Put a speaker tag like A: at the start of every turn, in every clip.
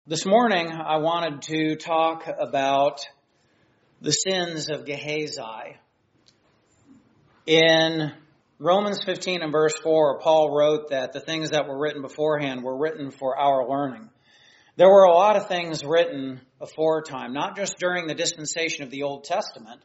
A: This morning, I wanted to talk about the sins of Gehazi. In Romans 15 and verse 4, Paul wrote that the things that were written beforehand were written for our learning. There were a lot of things written aforetime, not just during the dispensation of the Old Testament,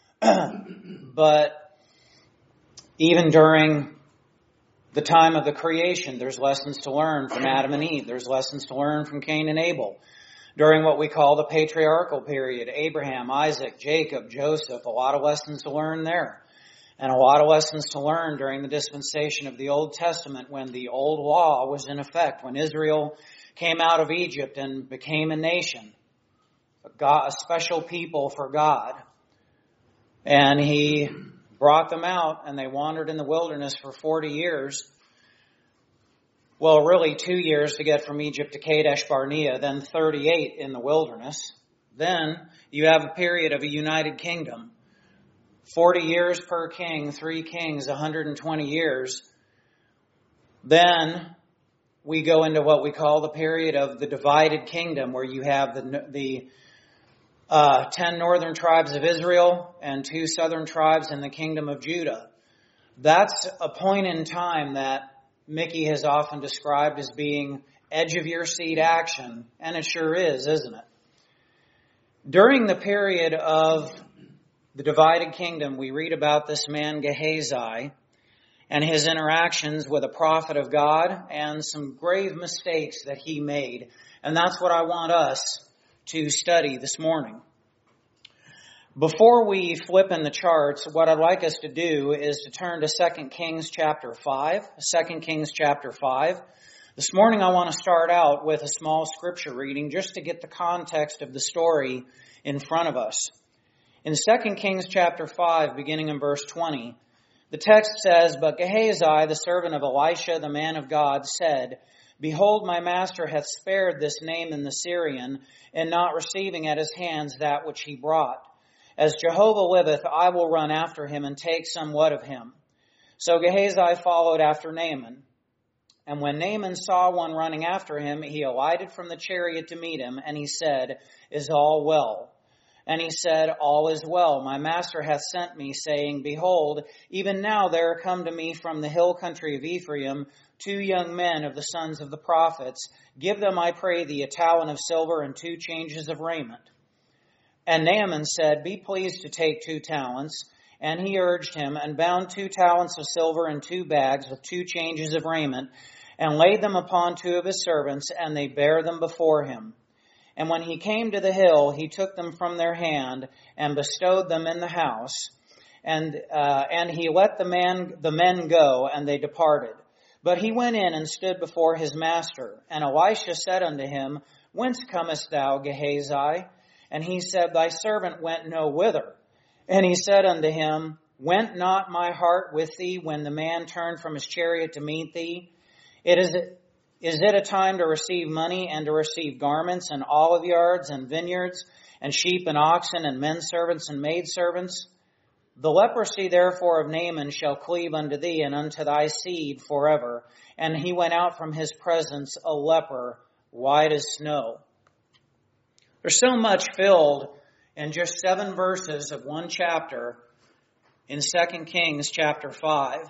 A: but even during the time of the creation. There's lessons to learn from Adam and Eve. There's lessons to learn from Cain and Abel. During what we call the patriarchal period, Abraham, Isaac, Jacob, Joseph, a lot of lessons to learn there. And a lot of lessons to learn during the dispensation of the Old Testament when the old law was in effect, when Israel came out of Egypt and became a nation, a special people for God. And He brought them out, and they wandered in the wilderness for 40 years. Well, really 2 years to get from Egypt to Kadesh Barnea, then 38 in the wilderness. Then you have a period of a united kingdom. 40 years per king, 3 kings, 120 years. Then we go into what we call the period of the divided kingdom, where you have the 10 northern tribes of Israel and 2 southern tribes in the kingdom of Judah. That's a point in time that Mickey has often described as being edge of your seat action, and it sure is, isn't it? During the period of the divided kingdom, we read about this man Gehazi and his interactions with a prophet of God and some grave mistakes that he made. And that's what I want us to study this morning. Before we flip in the charts, what I'd like us to do is to turn to 2 Kings chapter 5. 2 Kings chapter 5. This morning I want to start out with a small scripture reading just to get the context of the story in front of us. In 2 Kings chapter 5, beginning in verse 20, the text says, "But Gehazi, the servant of Elisha, the man of God, said, Behold, my master hath spared this Naaman the Syrian, in not receiving at his hands that which he brought. As Jehovah liveth, I will run after him and take somewhat of him. So Gehazi followed after Naaman. And when Naaman saw one running after him, he alighted from the chariot to meet him, and he said, Is all well? And he said, All is well. My master hath sent me, saying, Behold, even now there are come to me from the hill country of Ephraim 2 young men of the sons of the prophets. Give them, I pray thee, a talent of silver and 2 changes of raiment. And Naaman said, Be pleased to take 2 talents. And he urged him, and bound 2 talents of silver in 2 bags with 2 changes of raiment, and laid them upon 2 of his servants, and they bare them before him. And when he came to the hill, he took them from their hand, and bestowed them in the house. And he let the men go, and they departed. But he went in and stood before his master. And Elisha said unto him, Whence comest thou, Gehazi? And he said, Thy servant went no whither. And he said unto him, Went not my heart with thee when the man turned from his chariot to meet thee? Is it a time to receive money and to receive garments and olive yards and vineyards and sheep and oxen and men servants and maid servants? The leprosy therefore of Naaman shall cleave unto thee and unto thy seed forever. And he went out from his presence a leper, white as snow." There's so much filled in just 7 verses of 1 chapter in 2 Kings chapter 5.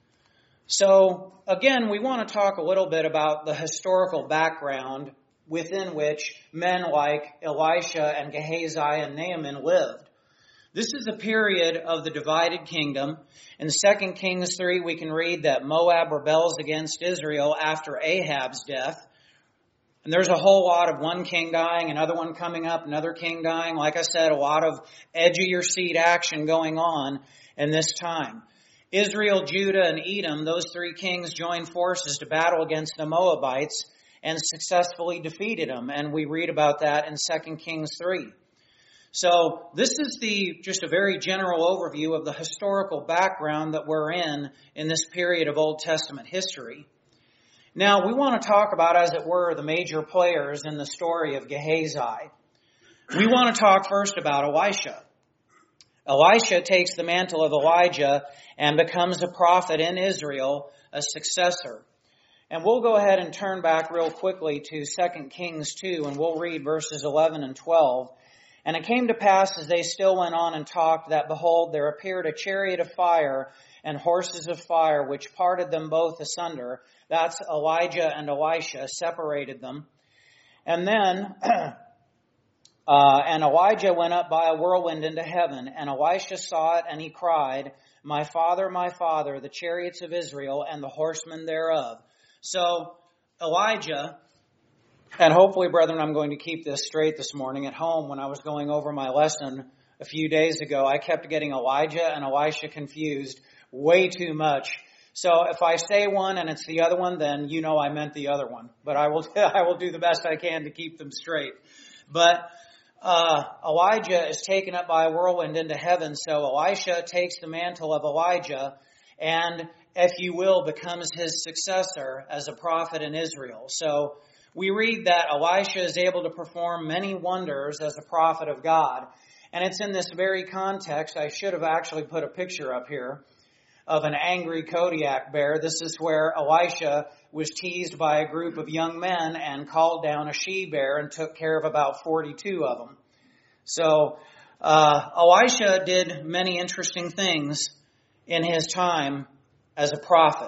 A: So, again, we want to talk a little bit about the historical background within which men like Elisha and Gehazi and Naaman lived. This is a period of the divided kingdom. In 2 Kings 3, we can read that Moab rebels against Israel after Ahab's death. And there's a whole lot of one king dying, another one coming up, another king dying. Like I said, a lot of edge-of-your-seat action going on in this time. Israel, Judah, and Edom, those 3 kings joined forces to battle against the Moabites and successfully defeated them. And we read about that in 2 Kings 3. So this is just a very general overview of the historical background that we're in this period of Old Testament history. Now, we want to talk about, as it were, the major players in the story of Gehazi. We want to talk first about Elisha. Elisha takes the mantle of Elijah and becomes a prophet in Israel, a successor. And we'll go ahead and turn back real quickly to 2 Kings 2, and we'll read verses 11 and 12. And it came to pass, as they still went on and talked, that, behold, there appeared a chariot of fire and horses of fire, which parted them both asunder. That's Elijah and Elisha separated them. And then, and Elijah went up by a whirlwind into heaven, and Elisha saw it, and he cried, my father, the chariots of Israel and the horsemen thereof. So Elijah, and hopefully, brethren, I'm going to keep this straight this morning. At home, when I was going over my lesson a few days ago, I kept getting Elijah and Elisha confused way too much. So if I say one and it's the other one, then you know I meant the other one. But I will do the best I can to keep them straight. But Elijah is taken up by a whirlwind into heaven. So Elisha takes the mantle of Elijah and, if you will, becomes his successor as a prophet in Israel. So we read that Elisha is able to perform many wonders as a prophet of God. And it's in this very context, I should have actually put a picture up here of an angry Kodiak bear. This is where Elisha was teased by a group of young men and called down a she-bear and took care of about 42 of them. So Elisha did many interesting things in his time as a prophet.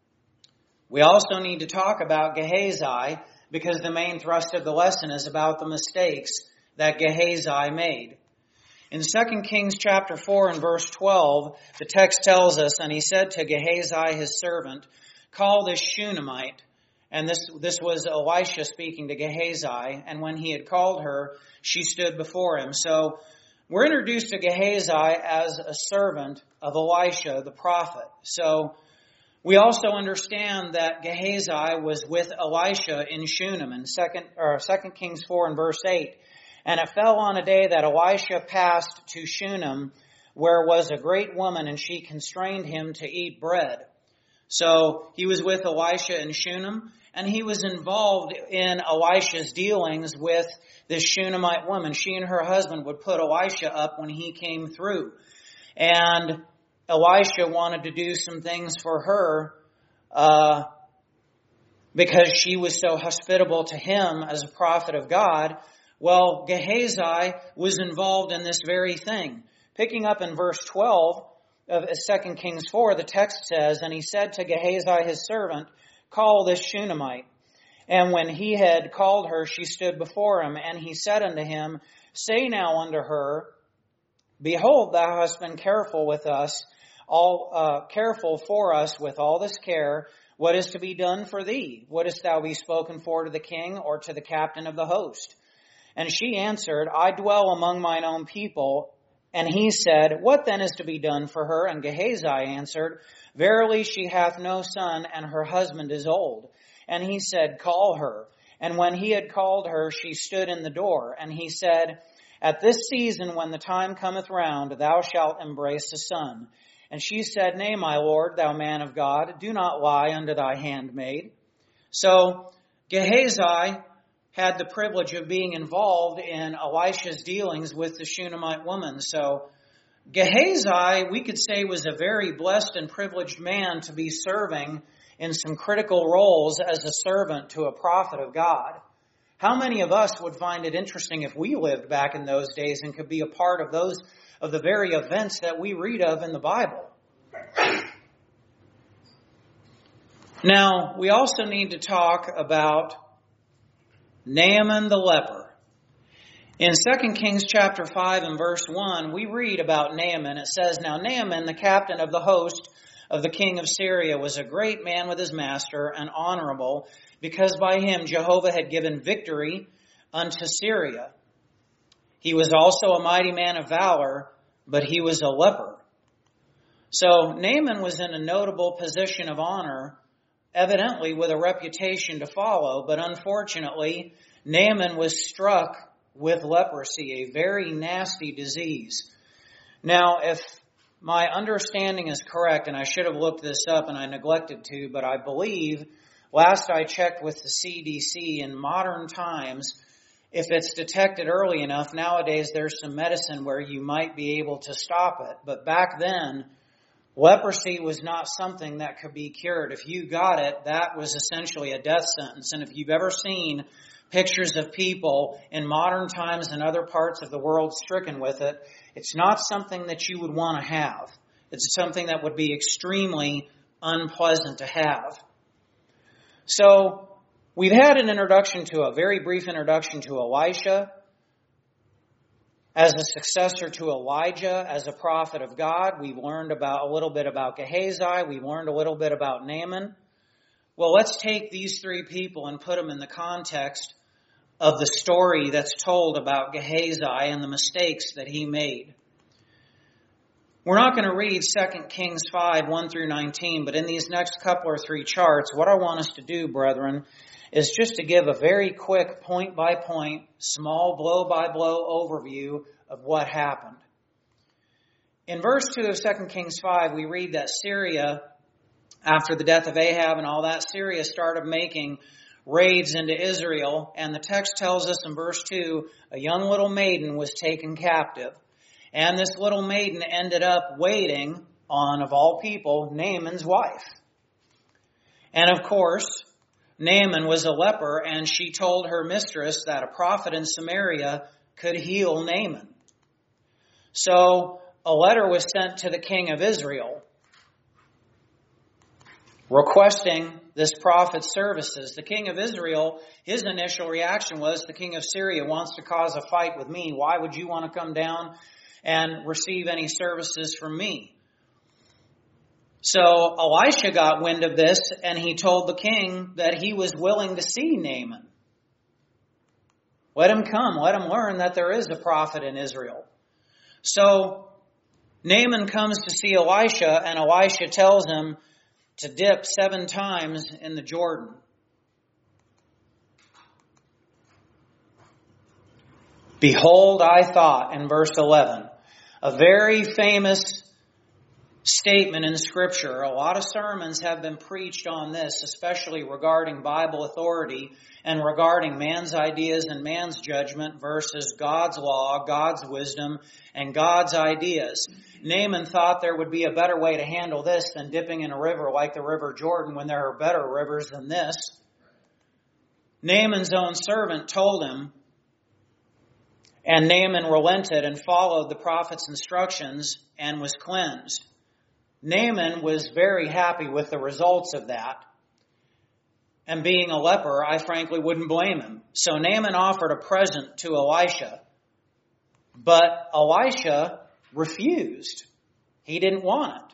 A: We also need to talk about Gehazi, because the main thrust of the lesson is about the mistakes that Gehazi made. In 2 Kings chapter 4 and verse 12, the text tells us, and he said to Gehazi his servant, call this Shunammite. And this was Elisha speaking to Gehazi, and when he had called her, she stood before him. So we're introduced to Gehazi as a servant of Elisha, the prophet. So we also understand that Gehazi was with Elisha in Shunem in 2 Kings 4 and verse 8. And it fell on a day that Elisha passed to Shunem, where was a great woman, and she constrained him to eat bread. So he was with Elisha in Shunem, and he was involved in Elisha's dealings with this Shunammite woman. She and her husband would put Elisha up when he came through. And Elisha wanted to do some things for her because she was so hospitable to him as a prophet of God. Well, Gehazi was involved in this very thing. Picking up in verse 12 of 2 Kings 4, the text says, and he said to Gehazi his servant, call this Shunammite. And when he had called her, she stood before him. And he said unto him, say now unto her, behold, thou hast been careful for us with all this care. What is to be done for thee? Wouldest thou be spoken for to the king or to the captain of the host? And she answered, I dwell among mine own people. And he said, what then is to be done for her? And Gehazi answered, verily she hath no son, and her husband is old. And he said, call her. And when he had called her, she stood in the door. And he said, at this season, when the time cometh round, thou shalt embrace a son. And she said, nay, my lord, thou man of God, do not lie unto thy handmaid. So Gehazi had the privilege of being involved in Elisha's dealings with the Shunammite woman. So Gehazi, we could say, was a very blessed and privileged man to be serving in some critical roles as a servant to a prophet of God. How many of us would find it interesting if we lived back in those days and could be a part of the very events that we read of in the Bible? Now, we also need to talk about Naaman the leper. In 2 Kings chapter 5 and verse 1, we read about Naaman. It says, now Naaman, the captain of the host of the king of Syria, was a great man with his master and honorable, because by him Jehovah had given victory unto Syria. He was also a mighty man of valor, but he was a leper. So Naaman was in a notable position of honor, evidently with a reputation to follow, but unfortunately, Naaman was struck with leprosy, a very nasty disease. Now, if my understanding is correct, and I should have looked this up and I neglected to, but I believe, last I checked with the CDC, in modern times, if it's detected early enough, nowadays there's some medicine where you might be able to stop it. But back then, Leprosy was not something that could be cured. If you got it, that was essentially a death sentence. And if you've ever seen pictures of people in modern times and other parts of the world stricken with it, it's not something that you would want to have. It's something that would be extremely unpleasant to have. So, we've had a very brief introduction to Elisha as a successor to Elijah, as a prophet of God. We've learned a little bit about Gehazi. We've learned a little bit about Naaman. Well, let's take these three people and put them in the context of the story that's told about Gehazi and the mistakes that he made. We're not going to read 2 Kings 5, 1 through 19, but in these next couple or three charts, what I want us to do, brethren, is just to give a very quick point-by-point, small blow-by-blow overview of what happened. In verse 2 of 2 Kings 5, we read that Syria, after the death of Ahab and all that, Syria started making raids into Israel, and the text tells us in verse 2, a young little maiden was taken captive. And this little maiden ended up waiting on, of all people, Naaman's wife. And of course, Naaman was a leper, and she told her mistress that a prophet in Samaria could heal Naaman. So a letter was sent to the king of Israel requesting this prophet's services. The king of Israel, his initial reaction was, the king of Syria wants to cause a fight with me. Why would you want to come down and receive any services from me? So Elisha got wind of this, and he told the king that he was willing to see Naaman. Let him come. Let him learn that there is a prophet in Israel. So Naaman comes to see Elisha, and Elisha tells him to dip 7 times in the Jordan. Behold, I thought, in verse 11, a very famous statement in Scripture. A lot of sermons have been preached on this, especially regarding Bible authority and regarding man's ideas and man's judgment versus God's law, God's wisdom, and God's ideas. Naaman thought there would be a better way to handle this than dipping in a river like the River Jordan when there are better rivers than this. Naaman's own servant told him, and Naaman relented and followed the prophet's instructions and was cleansed. Naaman was very happy with the results of that. And being a leper, I frankly wouldn't blame him. So Naaman offered a present to Elisha. But Elisha refused. He didn't want it.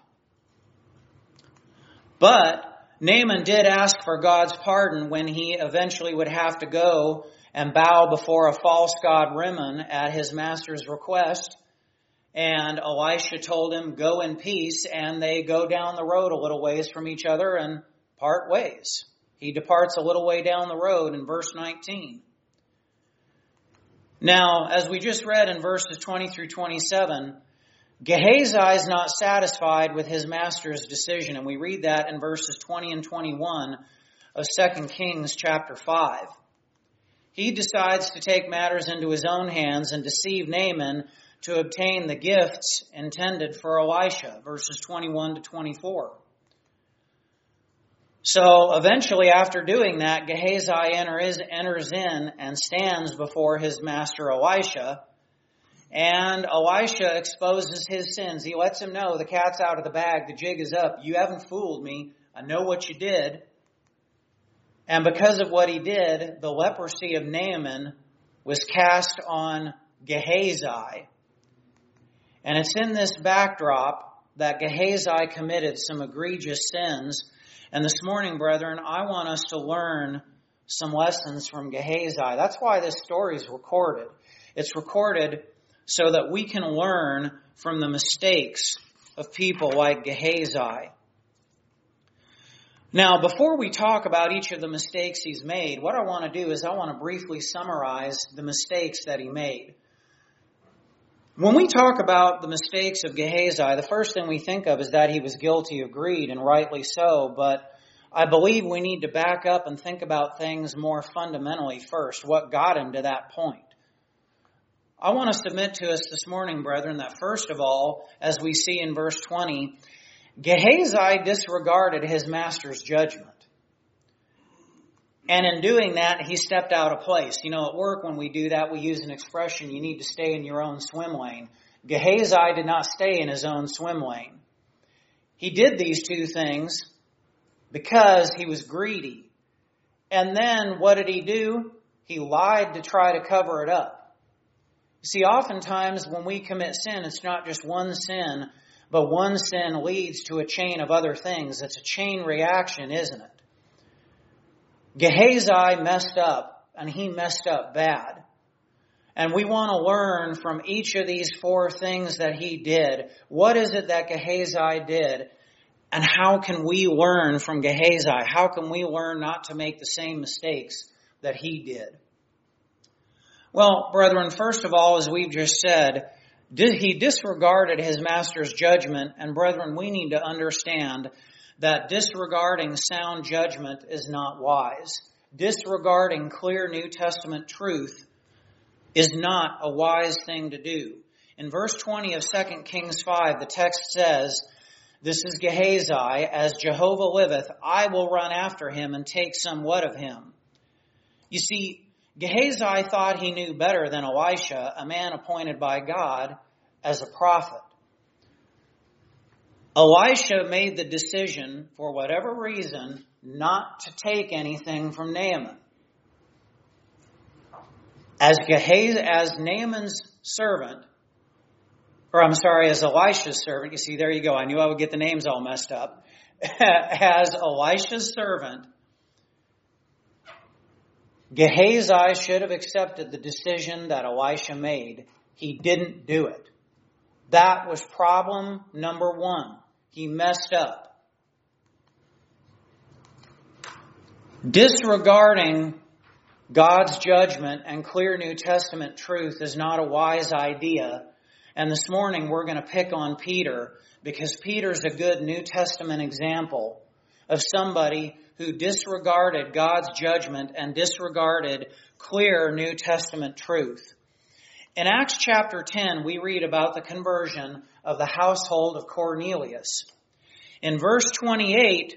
A: But Naaman did ask for God's pardon when he eventually would have to go and bow before a false god Rimmon at his master's request. And Elisha told him, go in peace, and they go down the road a little ways from each other and part ways. He departs a little way down the road in verse 19. Now, as we just read in verses 20 through 27, Gehazi is not satisfied with his master's decision, and we read that in verses 20 and 21 of 2 Kings chapter 5. He decides to take matters into his own hands and deceive Naaman to obtain the gifts intended for Elisha, verses 21 to 24. So eventually, after doing that, Gehazi enters in and stands before his master Elisha, and Elisha exposes his sins. He lets him know the cat's out of the bag, the jig is up. You haven't fooled me. I know what you did. And because of what he did, the leprosy of Naaman was cast on Gehazi. And it's in this backdrop that Gehazi committed some egregious sins. And this morning, brethren, I want us to learn some lessons from Gehazi. That's why this story is recorded. It's recorded so that we can learn from the mistakes of people like Gehazi. Now, before we talk about each of the mistakes he's made, what I want to do is I want to briefly summarize the mistakes that he made. When we talk about the mistakes of Gehazi, the first thing we think of is that he was guilty of greed, and rightly so, but I believe we need to back up and think about things more fundamentally first, what got him to that point. I want to submit to us this morning, brethren, that first of all, as we see in verse 20, Gehazi disregarded his master's judgment. And in doing that, he stepped out of place. You know, at work when we do that, we use an expression, you need to stay in your own swim lane. Gehazi did not stay in his own swim lane. He did these two things because he was greedy. And then what did he do? He lied to try to cover it up. You see, oftentimes when we commit sin, it's not just one sin, but one sin leads to a chain of other things. It's a chain reaction, isn't it? Gehazi messed up, and he messed up bad. And we want to learn from each of these four things that he did. What is it that Gehazi did? And how can we learn from Gehazi? How can we learn not to make the same mistakes that he did? Well, brethren, first of all, as we've just said, he disregarded his master's judgment. And brethren, we need to understand that disregarding sound judgment is not wise. Disregarding clear New Testament truth is not a wise thing to do. In verse 20 of 2 Kings 5, the text says, "This is Gehazi, as Jehovah liveth, I will run after him and take somewhat of him." You see, Gehazi thought he knew better than Elisha, a man appointed by God as a prophet. Elisha made the decision, for whatever reason, not to take anything from Naaman. As Naaman's servant, as Elisha's servant, you see, there you go, I knew I would get the names all messed up. As Elisha's servant, Gehazi should have accepted the decision that Elisha made. He didn't do it. That was problem number one. He messed up. Disregarding God's judgment and clear New Testament truth is not a wise idea. And this morning we're going to pick on Peter because Peter's a good New Testament example of somebody who disregarded God's judgment and disregarded clear New Testament truth. In Acts chapter 10, we read about the conversion of the household of Cornelius. In verse 28,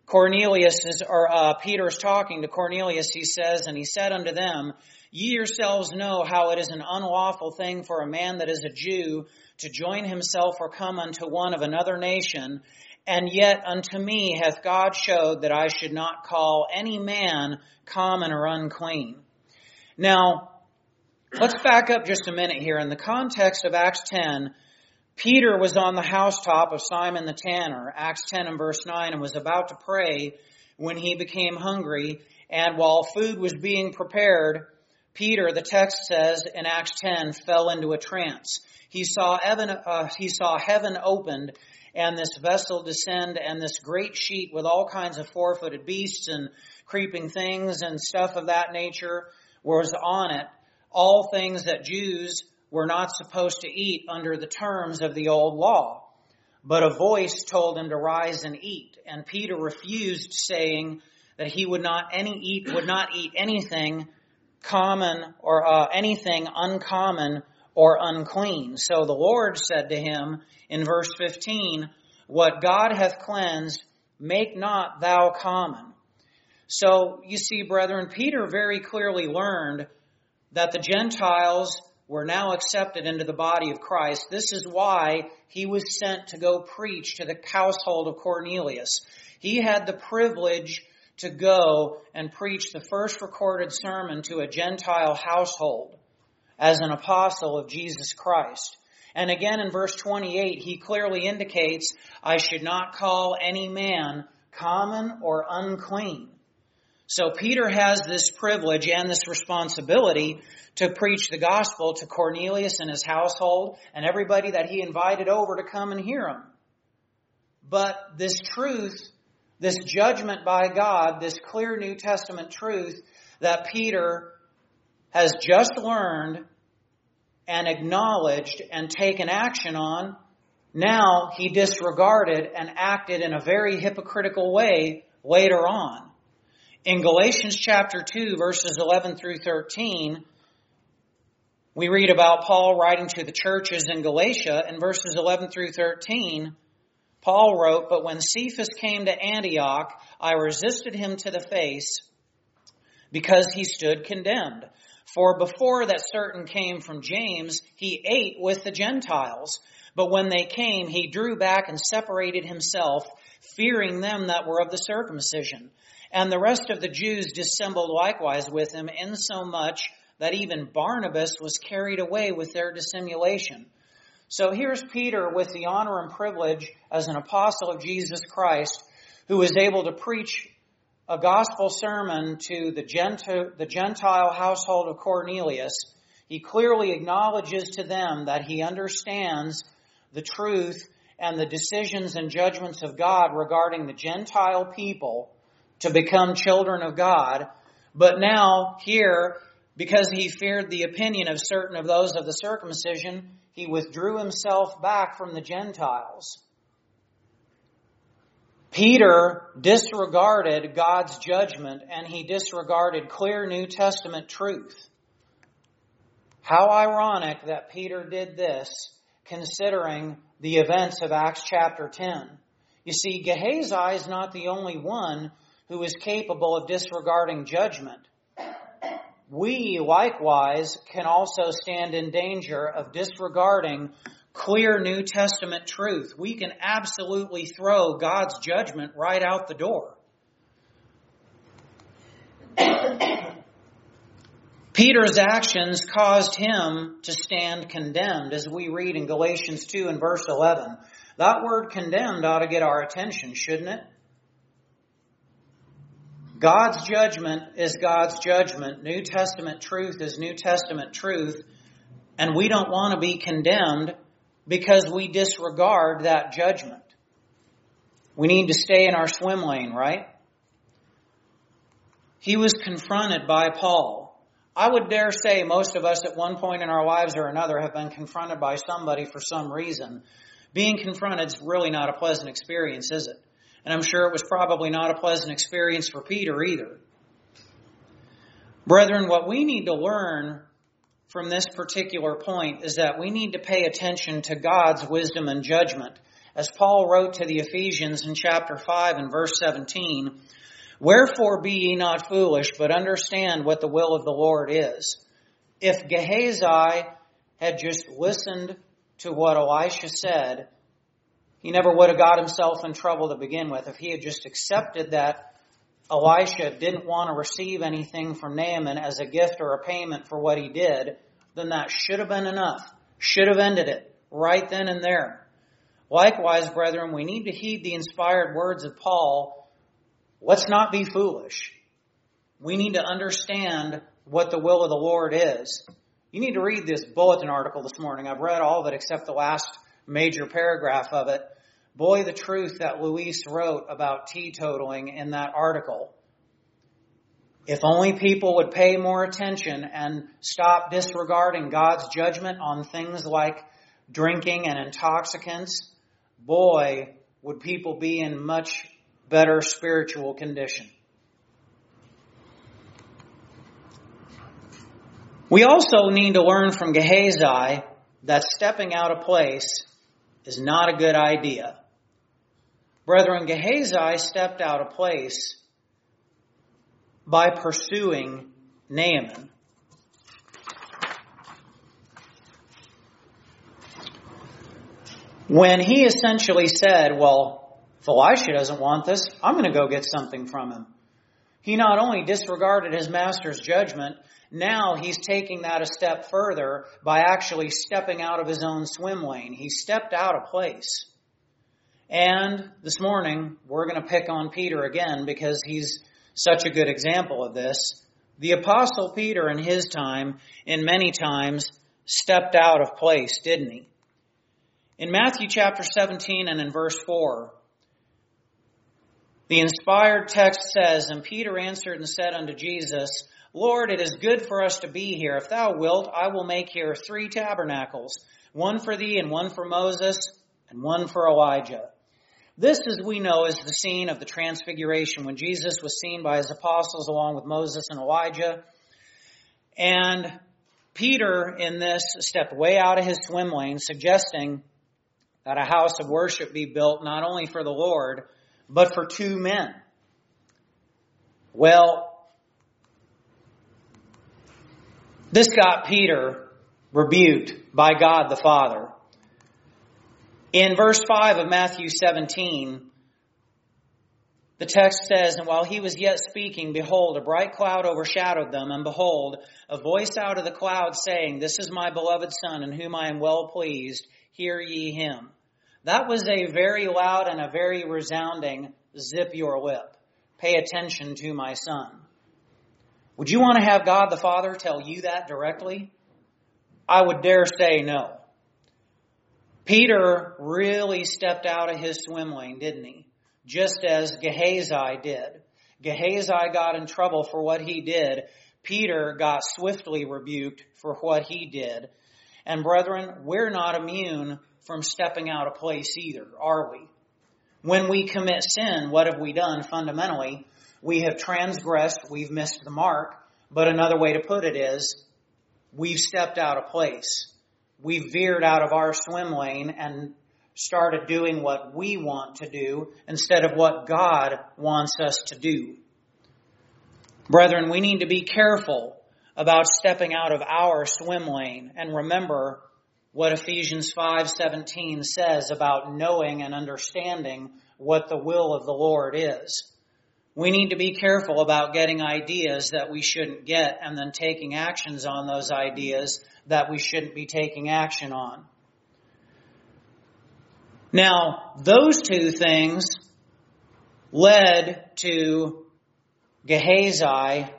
A: Peter's talking to Cornelius, he says, "And he said unto them, Ye yourselves know how it is an unlawful thing for a man that is a Jew to join himself or come unto one of another nation, and yet unto me hath God showed that I should not call any man common or unclean." Now, let's back up just a minute here. In the context of Acts 10, Peter was on the housetop of Simon the tanner, Acts 10 and verse 9, and was about to pray when he became hungry. And while food was being prepared, Peter, the text says in Acts 10, fell into a trance. He saw heaven opened and this vessel descend, and this great sheet with all kinds of four-footed beasts and creeping things and stuff of that nature was on it. All things that Jews were not supposed to eat under the terms of the old law. But a voice told him to rise and eat. And Peter refused, saying that he would not eat anything common or anything uncommon or unclean. So the Lord said to him in verse 15, "What God hath cleansed, make not thou common." So you see, brethren, Peter very clearly learned that the Gentiles were now accepted into the body of Christ. This is why he was sent to go preach to the household of Cornelius. He had the privilege to go and preach the first recorded sermon to a Gentile household as an apostle of Jesus Christ. And again in verse 28, he clearly indicates, "I should not call any man common or unclean." So Peter has this privilege and this responsibility to preach the gospel to Cornelius and his household and everybody that he invited over to come and hear him. But this truth, this judgment by God, this clear New Testament truth that Peter has just learned and acknowledged and taken action on, now he disregarded and acted in a very hypocritical way later on. In Galatians chapter 2, verses 11 through 13, we read about Paul writing to the churches in Galatia. In verses 11 through 13, Paul wrote, "But when Cephas came to Antioch, I resisted him to the face because he stood condemned. For before that certain came from James, he ate with the Gentiles. But when they came, he drew back and separated himself, fearing them that were of the circumcision. And the rest of the Jews dissembled likewise with him, insomuch that even Barnabas was carried away with their dissimulation." So here's Peter with the honor and privilege as an apostle of Jesus Christ, who is able to preach a gospel sermon to the Gentile household of Cornelius. He clearly acknowledges to them that he understands the truth and the decisions and judgments of God regarding the Gentile people to become children of God. But now here, because he feared the opinion of certain of those of the circumcision, he withdrew himself back from the Gentiles. Peter disregarded God's judgment, and he disregarded clear New Testament truth. How ironic that Peter did this, considering the events of Acts chapter 10. You see, Gehazi is not the only one who is capable of disregarding judgment. We, likewise, can also stand in danger of disregarding clear New Testament truth. We can absolutely throw God's judgment right out the door. Peter's actions caused him to stand condemned, as we read in Galatians 2 and verse 11. That word condemned ought to get our attention, shouldn't it? God's judgment is God's judgment. New Testament truth is New Testament truth. And we don't want to be condemned because we disregard that judgment. We need to stay in our swim lane, right? He was confronted by Paul. I would dare say most of us at one point in our lives or another have been confronted by somebody for some reason. Being confronted is really not a pleasant experience, is it? And I'm sure it was probably not a pleasant experience for Peter either. Brethren, what we need to learn from this particular point is that we need to pay attention to God's wisdom and judgment. As Paul wrote to the Ephesians in chapter 5 and verse 17, "Wherefore be ye not foolish, but understand what the will of the Lord is." If Gehazi had just listened to what Elisha said, he never would have got himself in trouble to begin with. If he had just accepted that Elisha didn't want to receive anything from Naaman as a gift or a payment for what he did, then that should have been enough. Should have ended it right then and there. Likewise, brethren, we need to heed the inspired words of Paul. Let's not be foolish. We need to understand what the will of the Lord is. You need to read this bulletin article this morning. I've read all of it except the last major paragraph of it. Boy, the truth that Luis wrote about teetotaling in that article. If only people would pay more attention and stop disregarding God's judgment on things like drinking and intoxicants, boy, would people be in much better spiritual condition. We also need to learn from Gehazi that stepping out of place is not a good idea. Brethren, Gehazi stepped out of place by pursuing Naaman. When he essentially said, well, if Elisha doesn't want this, I'm going to go get something from him. He not only disregarded his master's judgment, now he's taking that a step further by actually stepping out of his own swim lane. He stepped out of place. And this morning, we're going to pick on Peter again because he's such a good example of this. The Apostle Peter in his time, in many times, stepped out of place, didn't he? In Matthew chapter 17 and in verse 4, the inspired text says, "And Peter answered and said unto Jesus, Lord, it is good for us to be here. If thou wilt, I will make here 3 tabernacles, one for thee and one for Moses and one for Elijah." This, as we know, is the scene of the transfiguration when Jesus was seen by his apostles along with Moses and Elijah. And Peter, in this, stepped way out of his swim lane, suggesting that a house of worship be built not only for the Lord, but for two men. Well, this got Peter rebuked by God the Father. In verse 5 of Matthew 17, the text says, "And while he was yet speaking, behold, a bright cloud overshadowed them, and behold, a voice out of the cloud saying, This is my beloved Son, in whom I am well pleased. Hear ye him." That was a very loud and a very resounding, "Zip your lip. Pay attention to my Son." Would you want to have God the Father tell you that directly? I would dare say no. Peter really stepped out of his swim lane, didn't he? Just as Gehazi did. Gehazi got in trouble for what he did. Peter got swiftly rebuked for what he did. And brethren, we're not immune from stepping out of place either, are we? When we commit sin, what have we done fundamentally? We have transgressed, we've missed the mark. But another way to put it is, we've stepped out of place. We've veered out of our swim lane and started doing what we want to do instead of what God wants us to do. Brethren, we need to be careful about stepping out of our swim lane and remember what Ephesians 5:17 says about knowing and understanding what the will of the Lord is. We need to be careful about getting ideas that we shouldn't get and then taking actions on those ideas that we shouldn't be taking action on. Now, those two things led to Gehazi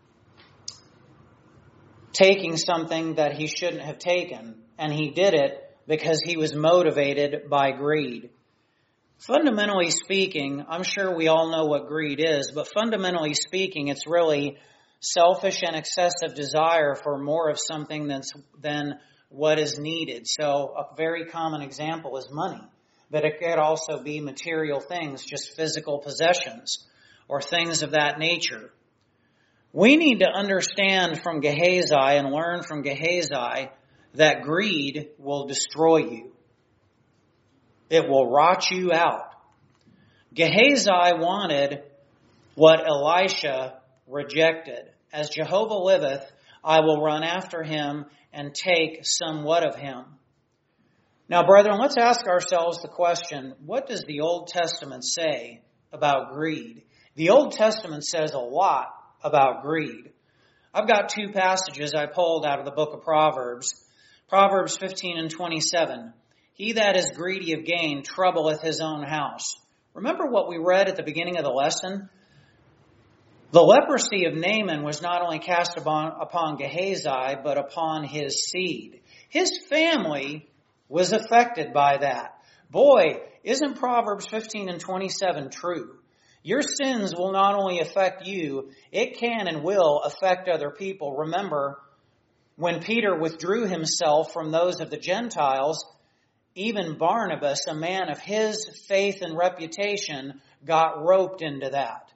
A: taking something that he shouldn't have taken, and he did it because he was motivated by greed. Fundamentally speaking, I'm sure we all know what greed is, but fundamentally speaking, it's really selfish and excessive desire for more of something than what is needed. So a very common example is money. But it could also be material things, just physical possessions or things of that nature. We need to understand from Gehazi and learn from Gehazi that greed will destroy you. It will rot you out. Gehazi wanted what Elisha rejected. As Jehovah liveth, I will run after him and take somewhat of him. Now, brethren, let's ask ourselves the question, what does the Old Testament say about greed? The Old Testament says a lot about greed. I've got two passages I pulled out of the book of Proverbs. Proverbs 15:27. "He that is greedy of gain troubleth his own house." Remember what we read at the beginning of the lesson? The leprosy of Naaman was not only cast upon Gehazi, but upon his seed. His family was affected by that. Boy, isn't Proverbs 15:27 true? Your sins will not only affect you, it can and will affect other people. Remember, when Peter withdrew himself from those of the Gentiles, even Barnabas, a man of his faith and reputation, got roped into that.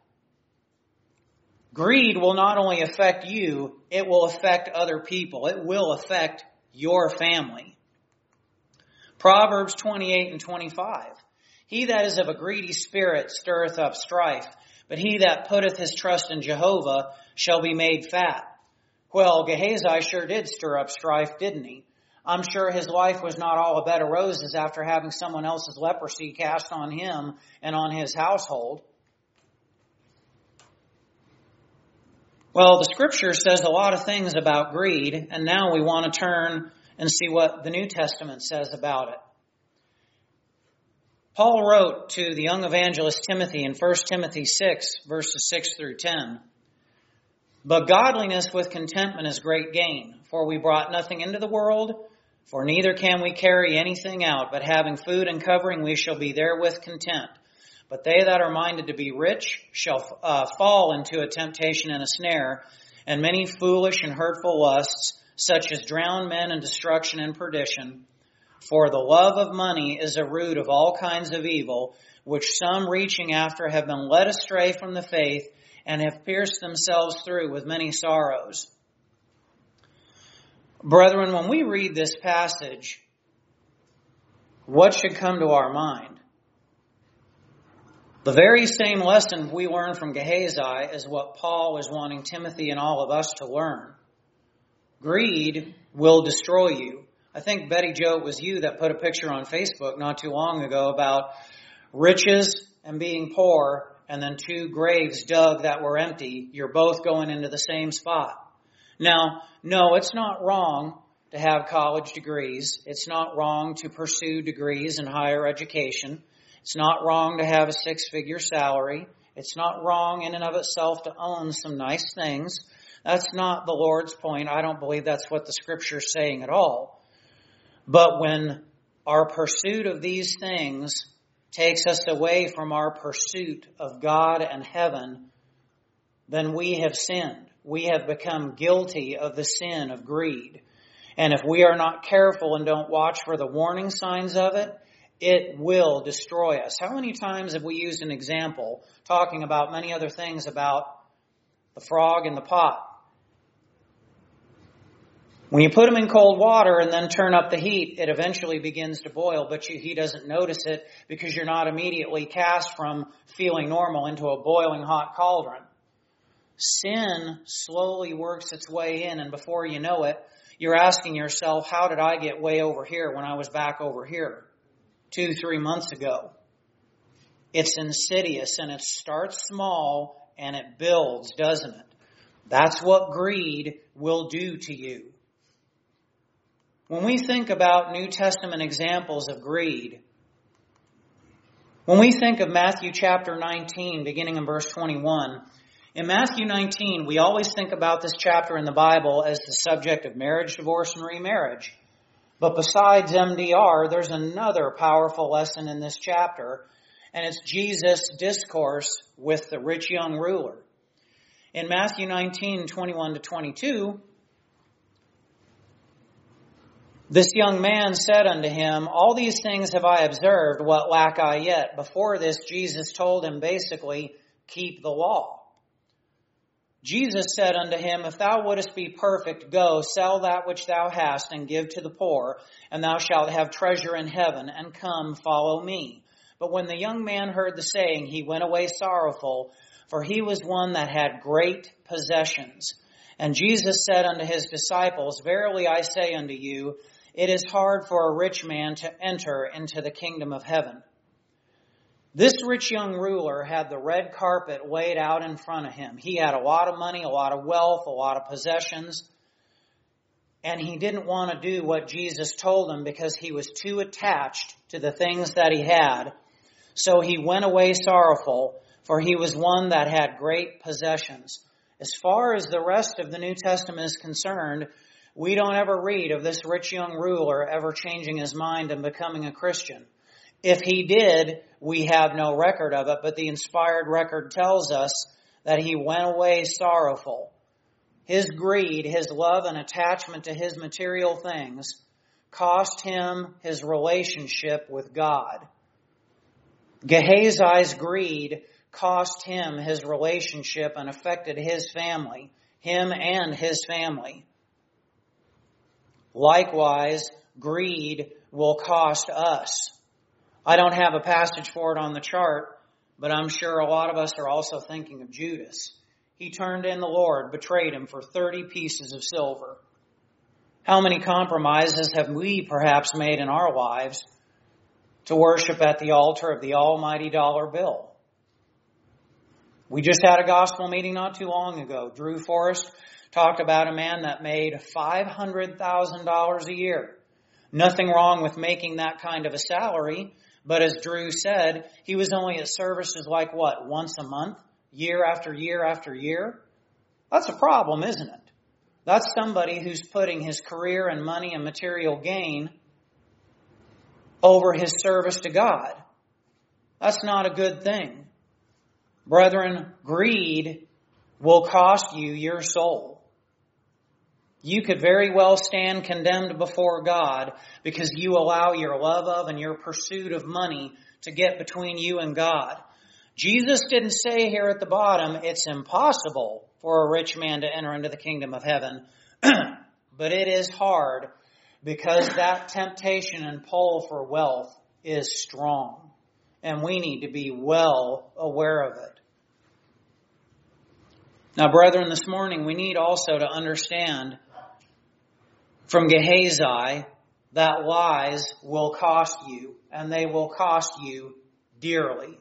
A: Greed will not only affect you, it will affect other people. It will affect your family. Proverbs 28:25. "He that is of a greedy spirit stirreth up strife, but he that putteth his trust in Jehovah shall be made fat." Well, Gehazi sure did stir up strife, didn't he? I'm sure his life was not all a bed of roses after having someone else's leprosy cast on him and on his household. Well, the Scripture says a lot of things about greed, and now we want to turn and see what the New Testament says about it. Paul wrote to the young evangelist Timothy in 1 Timothy 6, verses 6 through 10. "But godliness with contentment is great gain, for we brought nothing into the world, for neither can we carry anything out, but having food and covering we shall be therewith content. But they that are minded to be rich shall fall into a temptation and a snare, and many foolish and hurtful lusts, such as drown men in destruction and perdition. For the love of money is a root of all kinds of evil, which some reaching after have been led astray from the faith, and have pierced themselves through with many sorrows." Brethren, when we read this passage, what should come to our mind? The very same lesson we learn from Gehazi is what Paul is wanting Timothy and all of us to learn. Greed will destroy you. I think, Betty Jo, it was you that put a picture on Facebook not too long ago about riches and being poor, and then 2 graves dug that were empty. You're both going into the same spot. Now, no, it's not wrong to have college degrees. It's not wrong to pursue degrees in higher education. It's not wrong to have a 6-figure salary. It's not wrong in and of itself to own some nice things. That's not the Lord's point. I don't believe that's what the Scripture's saying at all. But when our pursuit of these things takes us away from our pursuit of God and heaven, then we have sinned. We have become guilty of the sin of greed. And if we are not careful and don't watch for the warning signs of it, it will destroy us. How many times have we used an example talking about many other things about the frog in the pot? When you put them in cold water and then turn up the heat, it eventually begins to boil, but he doesn't notice it because you're not immediately cast from feeling normal into a boiling hot cauldron. Sin slowly works its way in, and before you know it, you're asking yourself, how did I get way over here when I was back over here 2-3 months ago? It's insidious, and it starts small and it builds, doesn't it? That's what greed will do to you. When we think about New Testament examples of greed, when we think of Matthew chapter 19, beginning in verse 21, in Matthew 19, we always think about this chapter in the Bible as the subject of marriage, divorce, and remarriage. But besides MDR, there's another powerful lesson in this chapter, and it's Jesus' discourse with the rich young ruler. In Matthew 19, 21 to 22, this young man said unto him, all these things have I observed, what lack I yet? Before this, Jesus told him basically, keep the law. Jesus said unto him, if thou wouldest be perfect, go, sell that which thou hast, and give to the poor, and thou shalt have treasure in heaven, and come, follow me. But when the young man heard the saying, he went away sorrowful, for he was one that had great possessions. And Jesus said unto his disciples, verily I say unto you, it is hard for a rich man to enter into the kingdom of heaven. This rich young ruler had the red carpet laid out in front of him. He had a lot of money, a lot of wealth, a lot of possessions. And he didn't want to do what Jesus told him because he was too attached to the things that he had. So he went away sorrowful, for he was one that had great possessions. As far as the rest of the New Testament is concerned, we don't ever read of this rich young ruler ever changing his mind and becoming a Christian. If he did, we have no record of it, but the inspired record tells us that he went away sorrowful. His greed, his love and attachment to his material things cost him his relationship with God. Gehazi's greed cost him his relationship and affected his family, him and his family. Likewise, greed will cost us. I don't have a passage for it on the chart, but I'm sure a lot of us are also thinking of Judas. He turned in the Lord, betrayed him for 30 pieces of silver. How many compromises have we perhaps made in our lives to worship at the altar of the almighty dollar bill? We just had a gospel meeting not too long ago. Drew Forrest talked about a man that made $500,000 a year. Nothing wrong with making that kind of a salary, but as Drew said, he was only at services like what, once a month, year after year after year? That's a problem, isn't it? That's somebody who's putting his career and money and material gain over his service to God. That's not a good thing. Brethren, greed will cost you your soul. You could very well stand condemned before God because you allow your love of and your pursuit of money to get between you and God. Jesus didn't say here at the bottom, it's impossible for a rich man to enter into the kingdom of heaven, but it is hard. because that temptation and pull for wealth is strong. And we need to be well aware of it. Now, brethren, this morning we need also to understand from Gehazi that lies will cost you, and they will cost you dearly.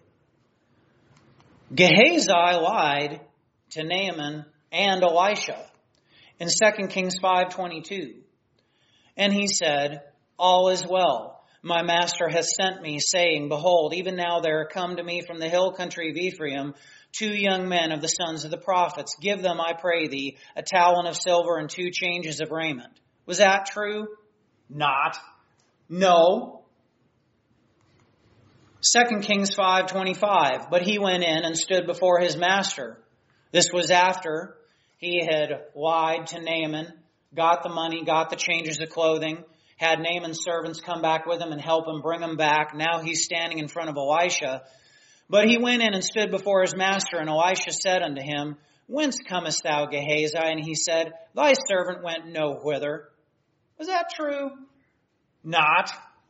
A: Gehazi lied to Naaman and Elisha in 2 Kings 5:22. And he said, "All is well. My master hath sent me, saying, Behold, even now there are come to me from the hill country of Ephraim 2 young men of the sons of the prophets. Give them, I pray thee, a talent of silver and 2 changes of raiment." Was that true? Not. No. 2 Kings 5:25. But he went in and stood before his master. This was after he had lied to Naaman, got the money, got the changes of clothing, had Naaman's servants come back with him and help him bring him back. Now he's standing in front of Elisha. But he went in and stood before his master, and Elisha said unto him, "Whence comest thou, Gehazi?" And he said, "Thy servant went no whither." Was that true? Not.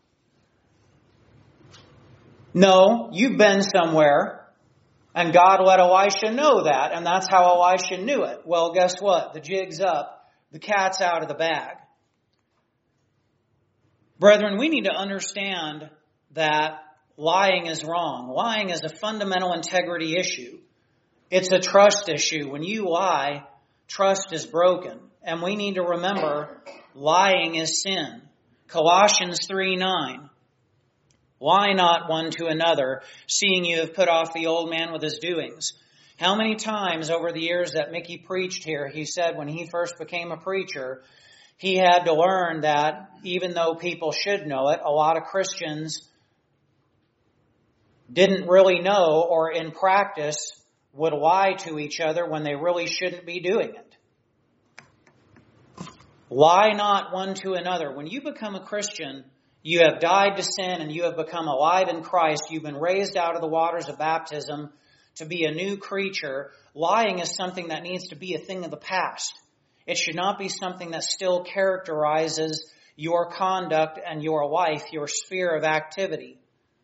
A: No, you've been somewhere, and God let Elisha know that, and that's how Elisha knew it. Well, guess what? The jig's up. The cat's out of the bag. Brethren, we need to understand that lying is wrong. Lying is a fundamental integrity issue. It's a trust issue. When you lie, trust is broken. And we need to remember lying is sin. Colossians 3:9. Lie not one to another, seeing you have put off the old man with his doings. How many times over the years that Mickey preached here, he said when he first became a preacher, he had to learn that even though people should know it, a lot of Christians didn't really know, or in practice would lie to each other when they really shouldn't be doing it. Lie not one to another. When you become a Christian, you have died to sin and you have become alive in Christ. You've been raised out of the waters of baptism to be a new creature. Lying is something that needs to be a thing of the past. It should not be something that still characterizes your conduct and your life, your sphere of activity.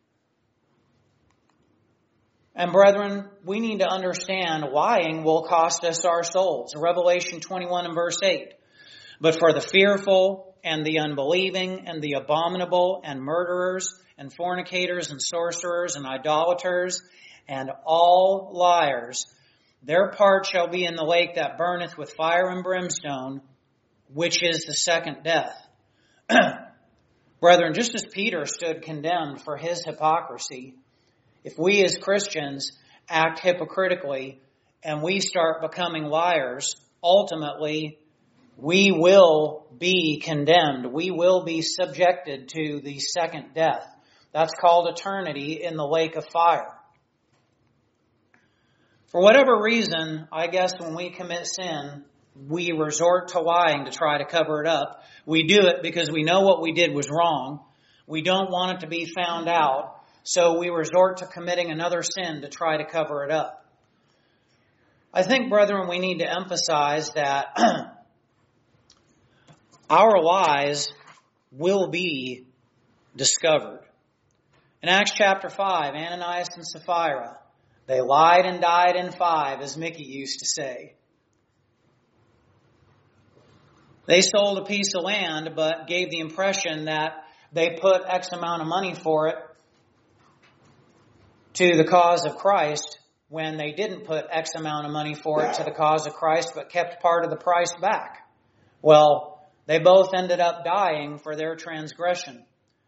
A: And brethren, we need to understand lying will cost us our souls. Revelation 21 and verse 8. But for the fearful and the unbelieving and the abominable and murderers and fornicators and sorcerers and idolaters and all liars, their part shall be in the lake that burneth with fire and brimstone, which is the second death. Brethren, just as Peter stood condemned for his hypocrisy, if we as Christians act hypocritically and we start becoming liars, ultimately we will be condemned. We will be subjected to the second death. That's called eternity in the lake of fire. For whatever reason, I guess when we commit sin, we resort to lying to try to cover it up. We do it because we know what we did was wrong. We don't want it to be found out. So we resort to committing another sin to try to cover it up. I think, brethren, we need to emphasize that our lies will be discovered. In Acts chapter 5, Ananias and Sapphira, they lied and died in 5, as Mickey used to say. They sold a piece of land, but gave the impression that they put X amount of money for it to the cause of Christ, when they didn't put X amount of money for it to the cause of Christ, but kept part of the price back. Well, they both ended up dying for their transgression.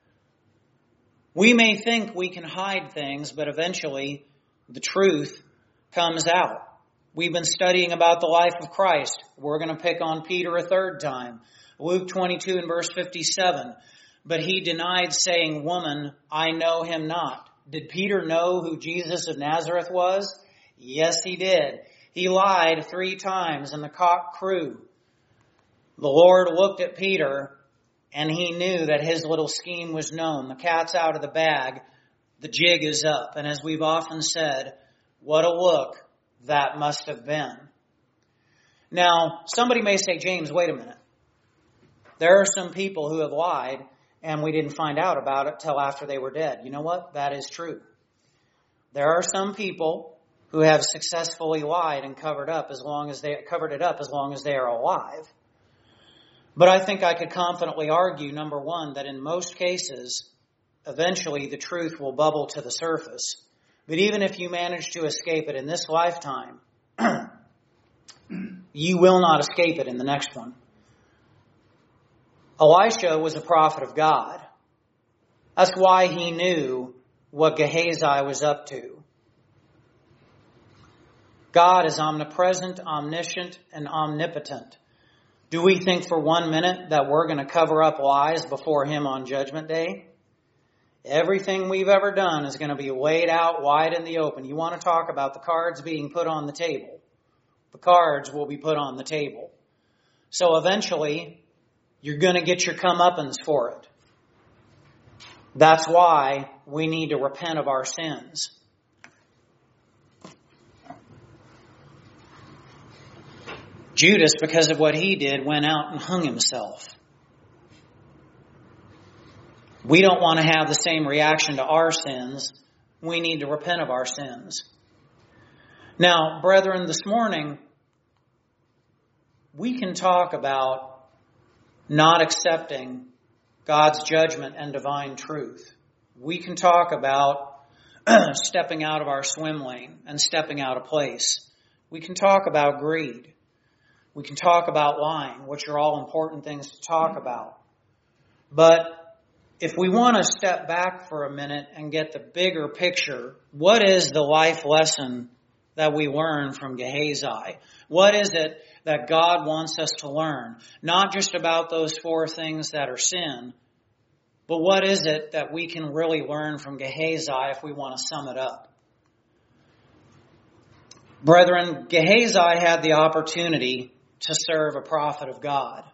A: We may think we can hide things, but eventually the truth comes out. We've been studying about the life of Christ. We're going to pick on Peter a third time. Luke 22 and verse 57. But he denied, saying, "Woman, I know him not." Did Peter know who Jesus of Nazareth was? Yes, he did. He lied 3 times and the cock crew. The Lord looked at Peter and he knew that his little scheme was known. The cat's out of the bag. The jig is up. And as we've often said, what a look that must have been. Now, somebody may say, "James, wait a minute. There are some people who have lied and we didn't find out about it till after they were dead. You know what? That is true. There are some people who have successfully lied and covered it up as long as they are alive. But I think I could confidently argue, number one, that in most cases, eventually the truth will bubble to the surface. But even if you manage to escape it in this lifetime, you will not escape it in the next one. Elisha was a prophet of God. That's why he knew what Gehazi was up to. God is omnipresent, omniscient, and omnipotent. Do we think for 1 minute that we're going to cover up lies before Him on Judgment Day? Everything we've ever done is going to be laid out wide in the open. You want to talk about the cards being put on the table? The cards will be put on the table. So eventually, you're going to get your comeuppance for it. That's why we need to repent of our sins. Judas, because of what he did, went out and hung himself. We don't want to have the same reaction to our sins. We need to repent of our sins. Now, brethren, this morning, we can talk about not accepting God's judgment and divine truth. We can talk about stepping out of our swim lane and stepping out of place. We can talk about greed. We can talk about lying, which are all important things to talk about. But if we want to step back for a minute and get the bigger picture, what is the life lesson that we learn from Gehazi? What is it that God wants us to learn? Not just about those 4 things that are sin, but what is it that we can really learn from Gehazi if we want to sum it up? Brethren, Gehazi had the opportunity to serve a prophet of God.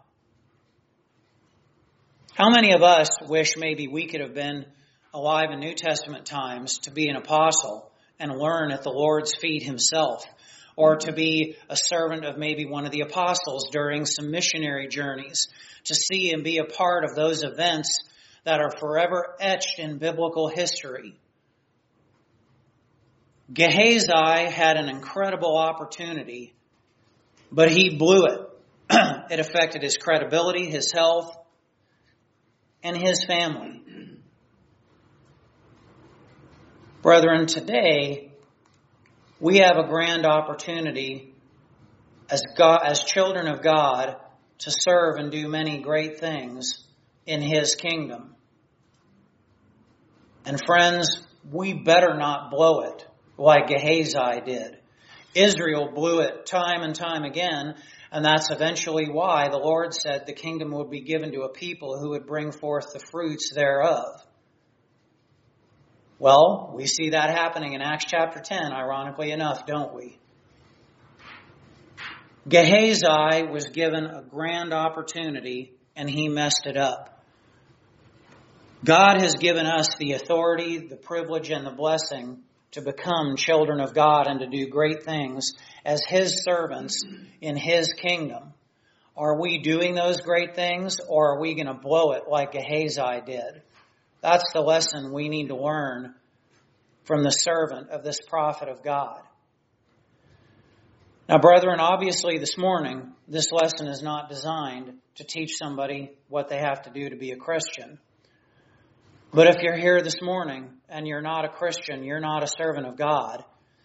A: How many of us wish maybe we could have been alive in New Testament times to be an apostle and learn at the Lord's feet Himself, or to be a servant of maybe one of the apostles during some missionary journeys, to see and be a part of those events that are forever etched in biblical history? Gehazi had an incredible opportunity, but he blew it. It affected his credibility, his health, and his family. Brethren, today we have a grand opportunity as children of God to serve and do many great things in His kingdom. And friends, we better not blow it like Gehazi did. Israel blew it time and time again, and that's eventually why the Lord said the kingdom would be given to a people who would bring forth the fruits thereof. Well, we see that happening in Acts chapter 10, ironically enough, don't we? Gehazi was given a grand opportunity, and he messed it up. God has given us the authority, the privilege, and the blessing to become children of God and to do great things as His servants in His kingdom. Are we doing those great things, or are we going to blow it like Gehazi did? That's the lesson we need to learn from the servant of this prophet of God. Now, brethren, obviously this morning, this lesson is not designed to teach somebody what they have to do to be a Christian. But if you're here this morning and you're not a Christian, you're not a servant of God,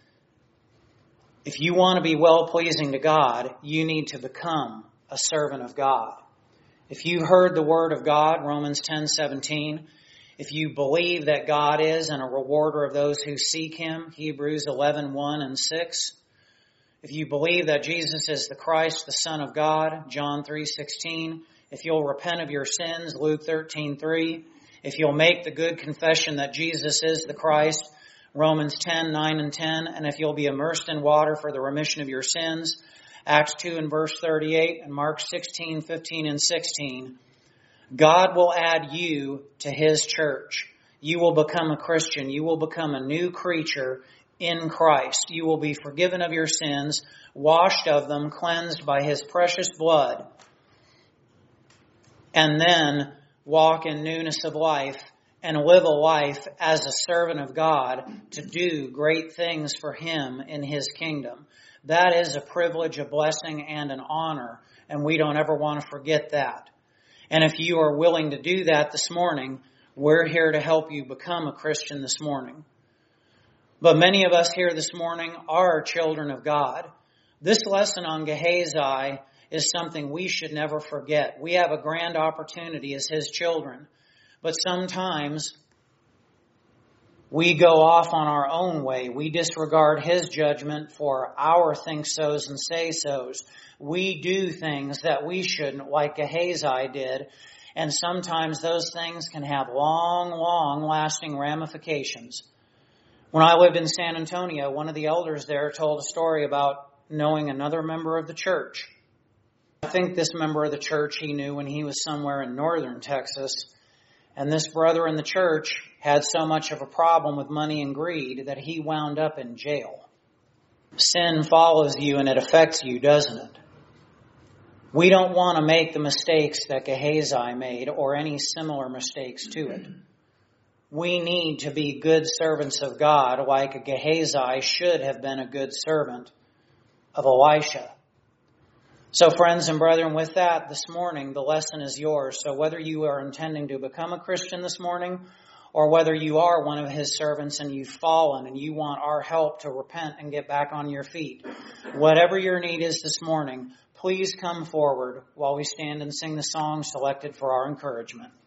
A: if you want to be well-pleasing to God, you need to become a servant of God. If you heard the word of God, Romans 10:17, if you believe that God is and a rewarder of those who seek Him, Hebrews 11:1 and 6, if you believe that Jesus is the Christ, the Son of God, John 3:16, if you'll repent of your sins, Luke 13:3, if you'll make the good confession that Jesus is the Christ, Romans 10:9 and 10, and if you'll be immersed in water for the remission of your sins, Acts 2 and verse 38, and Mark 16:15 and 16, God will add you to His church. You will become a Christian. You will become a new creature in Christ. You will be forgiven of your sins, washed of them, cleansed by His precious blood. and then walk in newness of life and live a life as a servant of God to do great things for Him in His kingdom. That is a privilege, a blessing, and an honor, and we don't ever want to forget that. And if you are willing to do that this morning, we're here to help you become a Christian this morning. But many of us here this morning are children of God. This lesson on Gehazi is something we should never forget. We have a grand opportunity as His children, but sometimes we go off on our own way. We disregard His judgment for our think-sos and say-sos. We do things that we shouldn't, like Gehazi did, and sometimes those things can have long, long-lasting ramifications. When I lived in San Antonio, one of the elders there told a story about knowing another member of the church. I think this member of the church he knew when he was somewhere in northern Texas. And this brother in the church had so much of a problem with money and greed that he wound up in jail. Sin follows you and it affects you, doesn't it? We don't want to make the mistakes that Gehazi made or any similar mistakes to it. We need to be good servants of God like Gehazi should have been a good servant of Elisha. So friends and brethren, with that, this morning, the lesson is yours. So whether you are intending to become a Christian this morning, or whether you are one of His servants and you've fallen and you want our help to repent and get back on your feet, whatever your need is this morning, please come forward while we stand and sing the song selected for our encouragement.